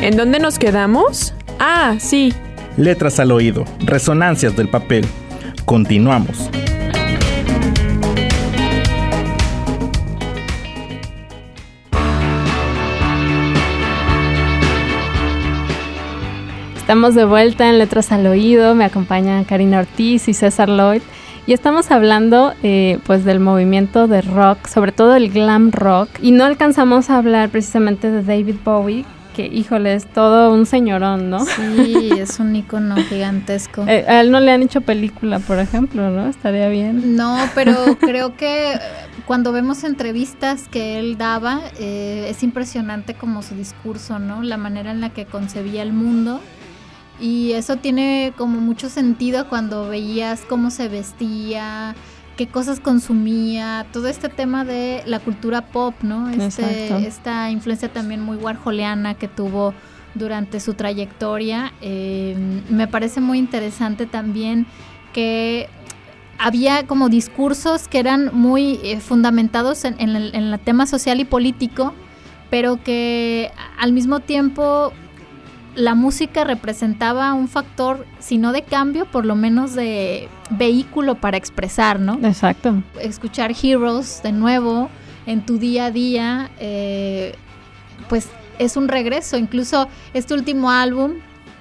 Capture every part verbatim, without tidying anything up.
¿En dónde nos quedamos? Ah, sí. Letras al oído, resonancias del papel. Continuamos. Estamos de vuelta en Letras al Oído, me acompañan Karina Ortiz y César Lloyd y estamos hablando eh, pues del movimiento de rock, sobre todo el glam rock, y no alcanzamos a hablar precisamente de David Bowie, que híjole, es todo un señorón, ¿no? Sí, es un ícono gigantesco. Eh, a él no le han hecho película, por ejemplo, ¿no? Estaría bien. No, pero creo que cuando vemos entrevistas que él daba, eh, es impresionante como su discurso, ¿no? La manera en la que concebía el mundo. Y eso tiene como mucho sentido cuando veías cómo se vestía, qué cosas consumía, todo este tema de la cultura pop, ¿no? Este, esta influencia también muy warholiana que tuvo durante su trayectoria. Eh, me parece muy interesante también que había como discursos que eran muy eh, fundamentados en, en, el, en el tema social y político, pero que al mismo tiempo la música representaba un factor, si no de cambio, por lo menos de vehículo para expresar, ¿no? Exacto. Escuchar Heroes de nuevo en tu día a día, eh, pues es un regreso. Incluso este último álbum,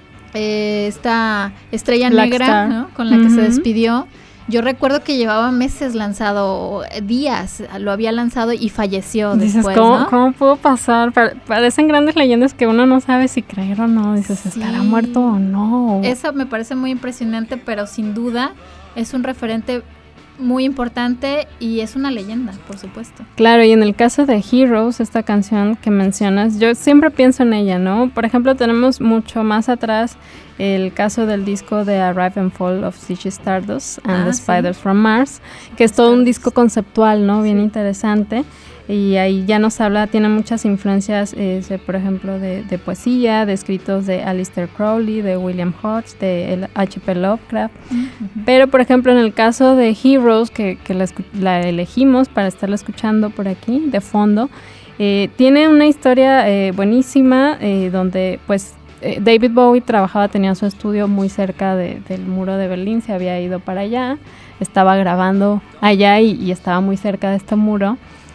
eh, esta Estrella Black Negra, Star, ¿no? Con la uh-huh. que se despidió. Yo recuerdo que llevaba meses lanzado, días, lo había lanzado y falleció Dices, después, ¿cómo, ¿no? ¿cómo pudo pasar? Parecen grandes leyendas que uno no sabe si creer o no. Dices, Sí. ¿estará muerto o no? Eso me parece muy impresionante, pero sin duda es un referente muy importante y es una leyenda, por supuesto. Claro, y en el caso de Heroes, esta canción que mencionas, yo siempre pienso en ella, ¿no? Por ejemplo, tenemos mucho más atrás el caso del disco de Arrive and Fall of Ziggy Stardust and ah, the sí. Spiders from Mars, que es todo un disco conceptual, ¿no? Bien sí. interesante. Y ahí ya nos habla, tiene muchas influencias, eh, por ejemplo, de, de poesía, de escritos de Aleister Crowley, de William Hodge, de H P Lovecraft. Uh-huh. Pero, por ejemplo, en el caso de Heroes, que, que la, la elegimos para estarla escuchando por aquí, de fondo, eh, tiene una historia eh, buenísima, eh, donde, pues, eh, David Bowie trabajaba, tenía su estudio muy cerca de, del muro de Berlín, se había ido para allá, estaba grabando allá y, y estaba muy cerca de este muro.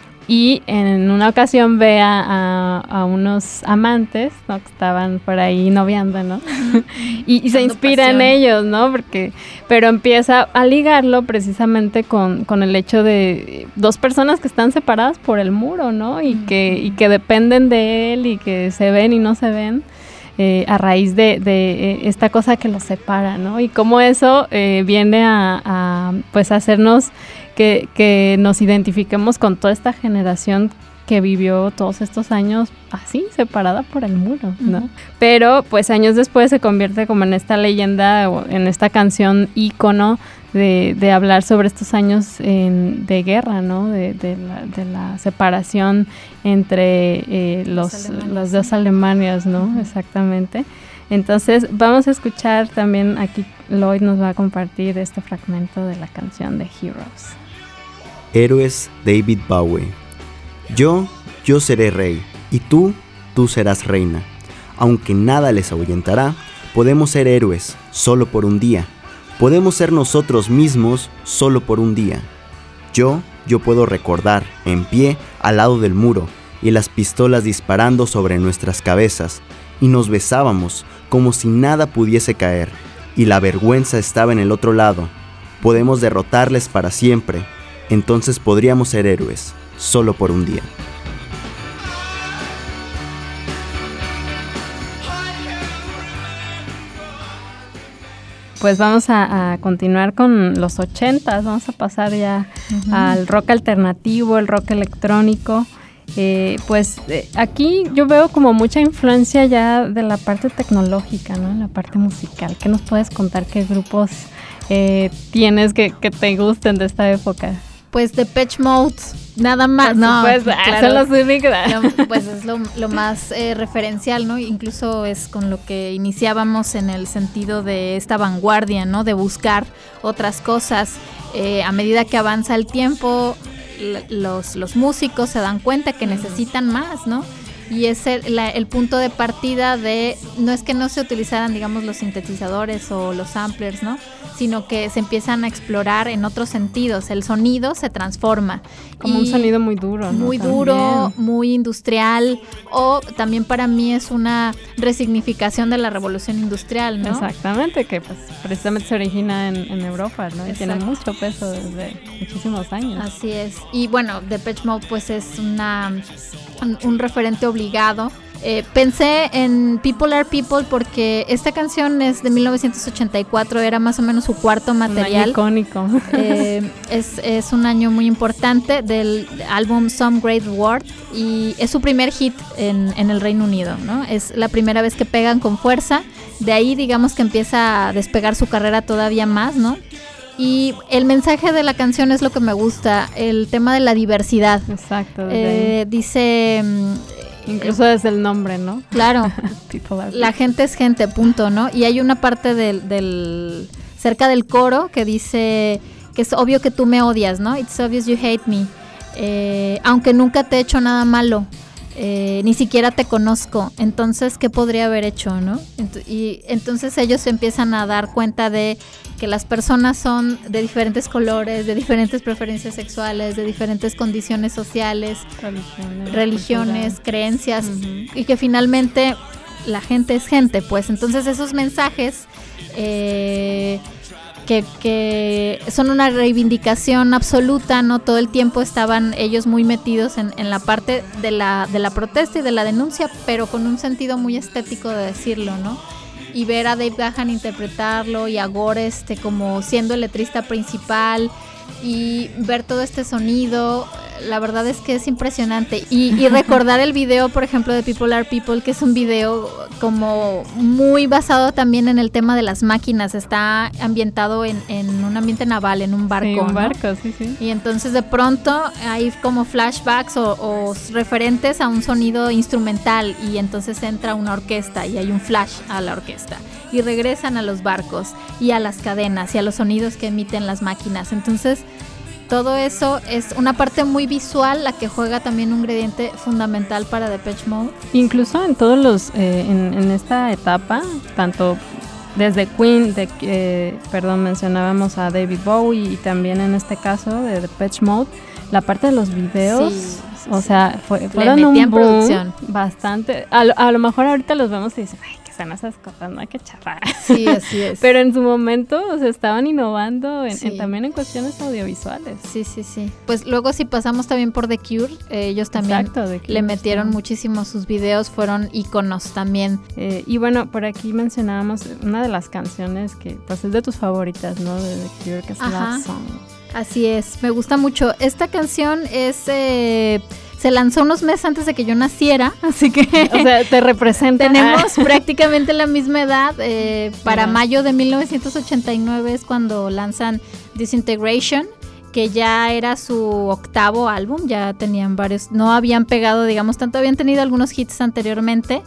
Y en una ocasión ve a, a, a unos amantes, ¿no? Que estaban por ahí noviando, ¿no? Uh-huh. y, y se inspira pasión. en ellos, ¿no? Porque, pero empieza a ligarlo precisamente con, con el hecho de dos personas que están separadas por el muro, ¿no? Y, uh-huh. que, y que dependen de él y que se ven y no se ven. Eh, a raíz de, de eh, esta cosa que los separa, ¿no? Y cómo eso eh, viene a, a pues hacernos que, que nos identifiquemos con toda esta generación que vivió todos estos años así, separada por el muro, ¿no? Uh-huh. Pero pues años después se convierte como en esta leyenda, en esta canción ícono de, de hablar sobre estos años en, de guerra, ¿no? De, de, la, de la separación entre eh, los, los, los dos Alemanias, ¿no? Uh-huh. Exactamente. Entonces vamos a escuchar también, aquí Lloyd nos va a compartir este fragmento de la canción de Heroes. Héroes, David Bowie. Yo, yo seré rey, y tú, tú serás reina. Aunque nada les ahuyentará, podemos ser héroes solo por un día. Podemos ser nosotros mismos solo por un día. Yo, yo puedo recordar, en pie, al lado del muro, y las pistolas disparando sobre nuestras cabezas, y nos besábamos como si nada pudiese caer, y la vergüenza estaba en el otro lado. Podemos derrotarles para siempre, entonces podríamos ser héroes, solo por un día. Pues vamos a, a continuar con los ochentas, vamos a pasar ya uh-huh. al rock alternativo, el rock electrónico. Eh, pues eh, aquí yo veo como mucha influencia ya de la parte tecnológica, ¿no? La parte musical. ¿Qué nos puedes contar? ¿Qué grupos eh, tienes que, que te gusten de esta época? Pues Depeche Mode, nada más. Por no, supuesto, claro, son los únicos. Lo, pues es lo, lo más eh, referencial, ¿no? Incluso es con lo que iniciábamos en el sentido de esta vanguardia, ¿no? De buscar otras cosas. Eh, a medida que avanza el tiempo, los, los músicos se dan cuenta que necesitan más, ¿no? y es el, la, el punto de partida de, no es que no se utilizaran, digamos, los sintetizadores o los samplers, ¿no? Sino que se empiezan a explorar en otros sentidos, el sonido se transforma. Como un sonido muy duro, ¿no? Muy También. duro, muy industrial, o también para mí es una resignificación de la revolución industrial, ¿no? Exactamente, que pues precisamente se origina en, en Europa, ¿no? Y Exacto. tiene mucho peso desde muchísimos años. Así es. Y bueno, Depeche Mode pues es una un, un referente obligado. Eh, pensé en People Are People porque esta canción es de mil novecientos ochenta y cuatro, era más o menos su cuarto material. Un año icónico. Eh, es, es un año muy importante del álbum Some Great World y es su primer hit en, en el Reino Unido, ¿no? Es la primera vez que pegan con fuerza, de ahí digamos que empieza a despegar su carrera todavía más, ¿no? Y el mensaje de la canción es lo que me gusta, el tema de la diversidad. Exacto. Eh, dice... Incluso desde el nombre, ¿no? Claro, People are la gente es gente, punto, ¿no? Y hay una parte del, del cerca del coro que dice que es obvio que tú me odias, ¿no? It's obvious you hate me. Eh, aunque nunca te he hecho nada malo, eh, ni siquiera te conozco. Entonces, ¿qué podría haber hecho, no? Ent- y entonces ellos se empiezan a dar cuenta de que las personas son de diferentes colores, de diferentes preferencias sexuales, de diferentes condiciones sociales, religiones, religiones, cultural. creencias, Uh-huh. y que finalmente la gente es gente, pues. Entonces esos mensajes eh, que, que son una reivindicación absoluta, ¿no? Todo el tiempo estaban ellos muy metidos en, en la parte de la, de la protesta y de la denuncia, pero con un sentido muy estético de decirlo, ¿no? Y ver a Dave Gahan interpretarlo y a Gore este, como siendo el letrista principal y ver todo este sonido, la verdad es que es impresionante. Y, y recordar el video, por ejemplo, de People Are People, que es un video como muy basado también en el tema de las máquinas, está ambientado en, en un ambiente naval, en un barco. Sí, un ¿no? barco, sí, sí. Y entonces de pronto hay como flashbacks o, o referentes a un sonido instrumental y entonces entra una orquesta y hay un flash a la orquesta y regresan a los barcos y a las cadenas y a los sonidos que emiten las máquinas. Entonces todo eso es una parte muy visual, la que juega también un ingrediente fundamental para Depeche Mode. Incluso en todos los, eh, en, en esta etapa, tanto desde Queen, de, eh, perdón, mencionábamos a David Bowie y también en este caso de Depeche Mode, la parte de los videos, Sí, sí, o sí. sea, fue, fueron metían un boom producción. bastante. A, lo- a lo mejor ahorita los vemos y dicen, ay, que son esas cosas, no hay que charrar. Sí, así es. Pero en su momento, o sea, estaban innovando en, Sí. en- también en cuestiones audiovisuales. Sí, sí, sí. Pues luego si pasamos también por The Cure, eh, ellos también Exacto, de que le ellos metieron son- muchísimo sus videos, fueron íconos también. Eh, y bueno, por aquí mencionábamos una de las canciones que pues es de tus favoritas, ¿no? De The Cure, que es Ajá. Love Song. Así es, me gusta mucho. Esta canción es eh, se lanzó unos meses antes de que yo naciera, así que O sea, te representa. tenemos prácticamente la misma edad. Eh, para Ajá. mayo de mil novecientos ochenta y nueve es cuando lanzan Disintegration, que ya era su octavo álbum, ya tenían varios, no habían pegado, digamos, tanto, habían tenido algunos hits anteriormente,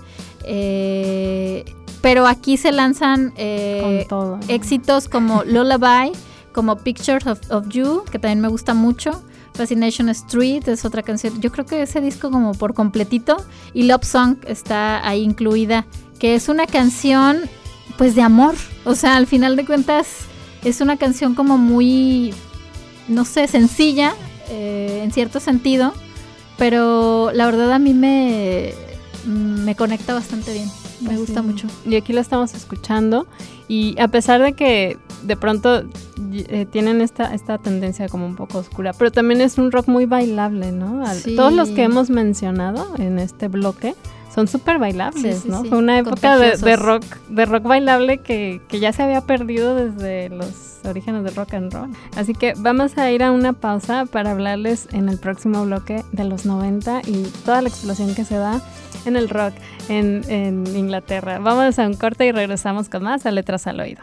eh, pero aquí se lanzan eh, Con todo, ¿no? éxitos como Lullaby, como Pictures of, of You, que también me gusta mucho. Fascination Street es otra canción. Yo creo que ese disco como por completito. Y Love Song está ahí incluida, que es una canción pues de amor. O sea, al final de cuentas es una canción como muy, no sé, sencilla eh, en cierto sentido. Pero la verdad a mí me, me conecta bastante bien. Me Pues gusta sí. mucho. Y aquí la estamos escuchando. Y a pesar de que de pronto eh, tienen esta, esta tendencia como un poco oscura, pero también es un rock muy bailable, ¿no? Al- Sí. Todos los que hemos mencionado en este bloque son súper bailables, Sí, sí, ¿no? sí, Fue una época de, de contagiosos. rock de rock bailable que, que ya se había perdido desde los orígenes del rock and roll. Así que vamos a ir a una pausa para hablarles en el próximo bloque de los noventa y toda la explosión que se da en el rock en, en Inglaterra. Vamos a un corte y regresamos con más a Letras al Oído.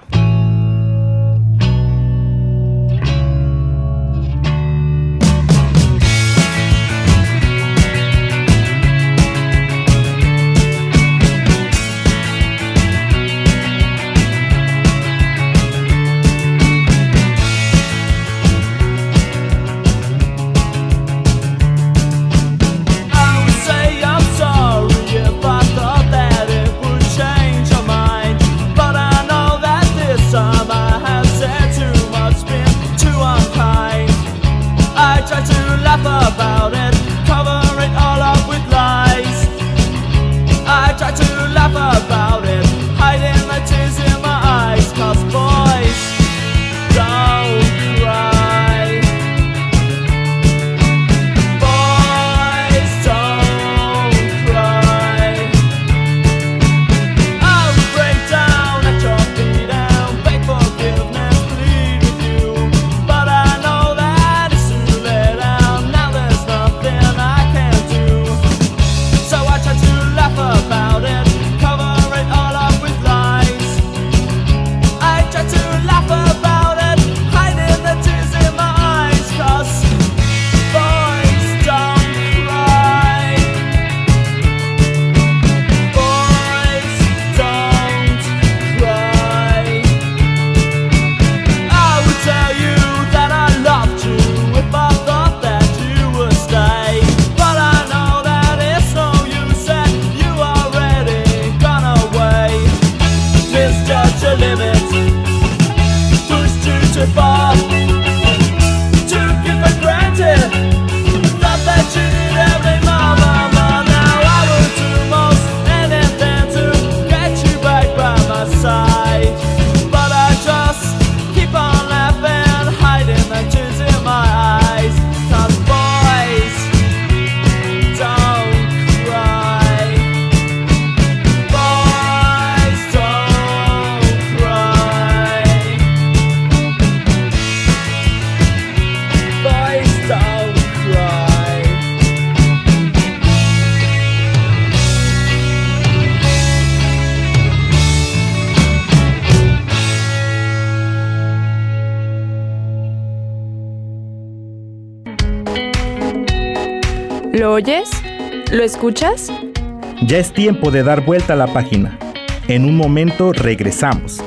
I would say I'm sorry. ¿Lo oyes? ¿Lo escuchas? Ya es tiempo de dar vuelta a la página. En un momento regresamos.